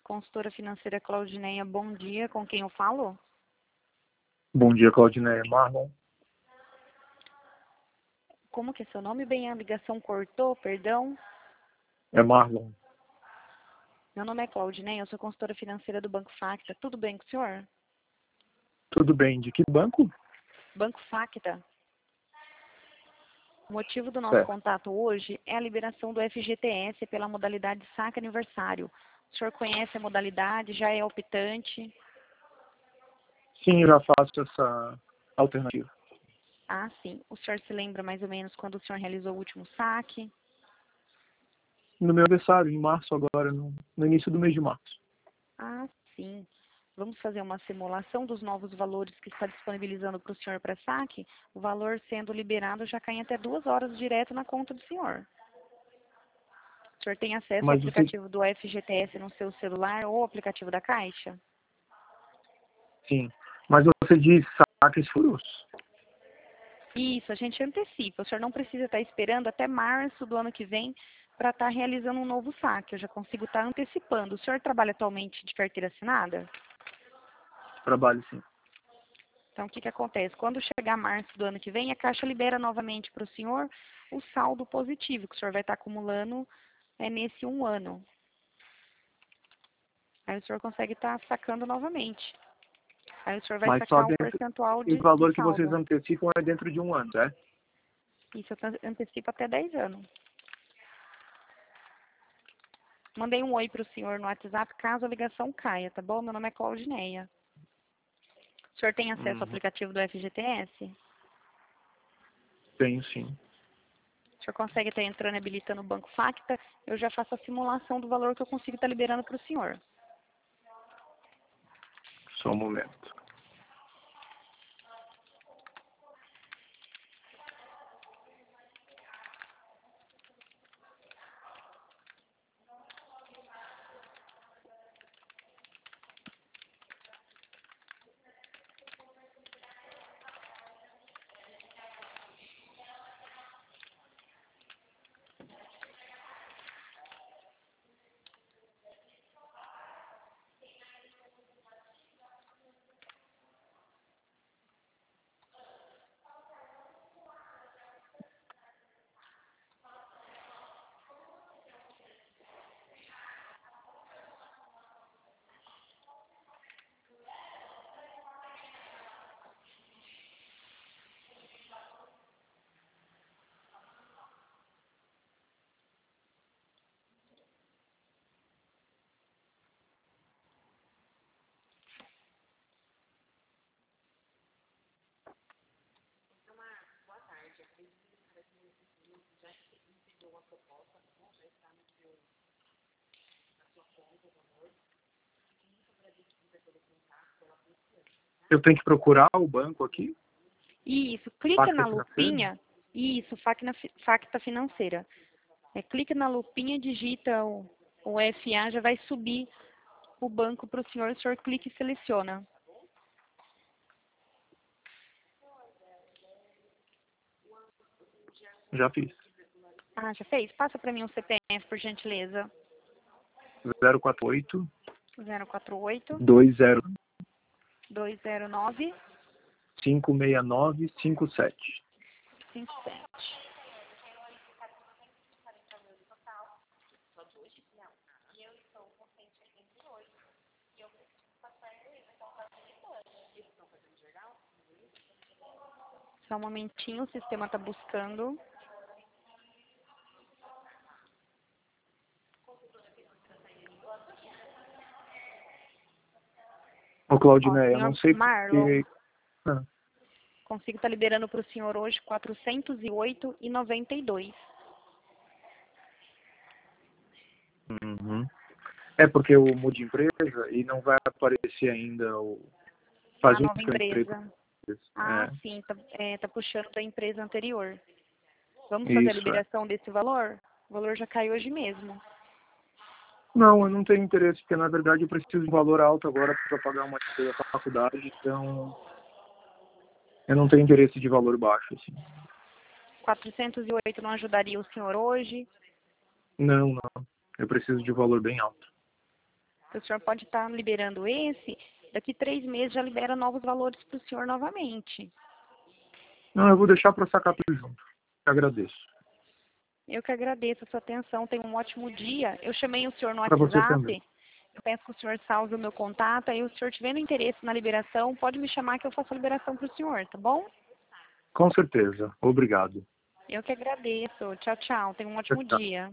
Consultora financeira Claudineia, bom dia. Com quem eu falo? Bom dia, Claudineia. Marlon. Como que é seu nome? Bem, a ligação cortou, perdão. É Marlon. Meu nome é Claudineia, eu sou consultora financeira do Banco Facta. Tudo bem com o senhor? Tudo bem. De que banco? Banco Facta. O motivo do nosso Certo. contato hoje é a liberação do FGTS pela modalidade saque aniversário. O senhor conhece a modalidade, já é optante? Sim, eu já faço essa alternativa. Ah, sim. O senhor se lembra mais ou menos quando o senhor realizou o último saque? No meu aniversário, em março agora, no início do mês de março. Ah, sim. Vamos fazer uma simulação dos novos valores que está disponibilizando para o senhor para saque. O valor sendo liberado já cai em até 2 horas direto na conta do senhor. O senhor tem acesso ao Mas você... aplicativo do FGTS no seu celular ou aplicativo da Caixa? Sim. Mas você diz saques furos? Isso, a gente antecipa. O senhor não precisa estar esperando até março do ano que vem para estar realizando um novo saque. Eu já consigo estar antecipando. O senhor trabalha atualmente de carteira assinada? Trabalho, sim. Então, o que acontece? Quando chegar março do ano que vem, a Caixa libera novamente para o senhor o saldo positivo que o senhor vai estar acumulando nesse 1 ano. Aí o senhor consegue estar sacando novamente. Aí o senhor vai Mas só sacar um dentro... percentual O de valor que vocês saldo. antecipam é dentro de um ano, certo? Isso antecipa até 10 anos. Mandei um oi para o senhor no WhatsApp caso a ligação caia, tá bom? Meu nome é Claudineia. O senhor tem acesso ao Uhum. aplicativo do FGTS? Tenho, sim. O senhor consegue estar entrando e habilitando o Banco Facta? Eu já faço a simulação do valor que eu consigo estar liberando para o senhor. Só um momento. Eu tenho que procurar o banco aqui? Isso, clica Facta na financeira? lupinha. Isso, Facta Financeira. Clica na lupinha, digita o FA, já vai subir o banco para o senhor clica e seleciona. Já fiz. Ah, já fez? Passa para mim um CPF, por gentileza. 048 048 20 209 569 57. 57. Só um momentinho, o sistema está buscando. Ô, Ó, Claudineia, eu não senhor sei Marlon, porque... Ah, consigo estar liberando para o senhor hoje 408,92. uhum. É porque eu mudo de empresa e não vai aparecer ainda o... Faz A um nova mês que eu entrei com empresa. eles. Ah, sim, tá puxando da empresa anterior. Vamos É, fazer a isso, é. liberação desse valor? O valor já caiu hoje mesmo. Não, eu não tenho interesse, porque na verdade eu preciso de um valor alto agora para pagar uma despesa da faculdade, então eu não tenho interesse de valor baixo, assim. 408 não ajudaria o senhor hoje? Não, não. Eu preciso de um valor bem alto. O senhor pode estar liberando esse, daqui 3 meses já libera novos valores para o senhor novamente. Não, eu vou deixar para sacar tudo junto. Agradeço. Eu que agradeço a sua atenção, tenha um ótimo dia. Eu chamei o senhor no Para você também. WhatsApp, eu peço que o senhor salve o meu contato, aí o senhor tiver interesse na liberação, pode me chamar que eu faço a liberação para o senhor, tá bom? Com certeza. Obrigado. Eu que agradeço. Tchau, tchau. Tenha um Tchau, ótimo tchau. dia.